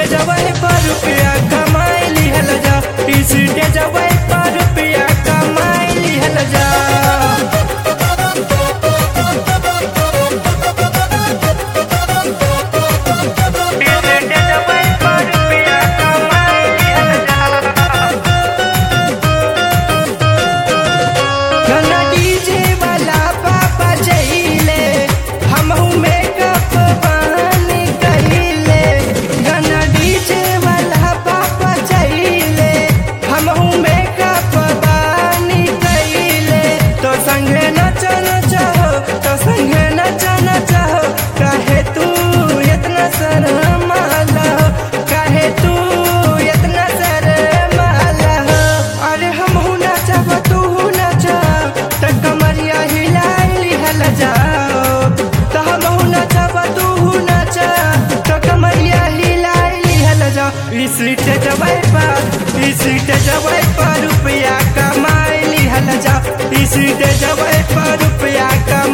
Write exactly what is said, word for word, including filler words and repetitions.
जवाई पर रुपया कमाई लिहल जा, इस जवाई पर रुपया कमाई लिहल जा। इस जवाई पर इस जवाई पर रुपया कमाई लिहल जा, इस जवाई पर रुपया कमाई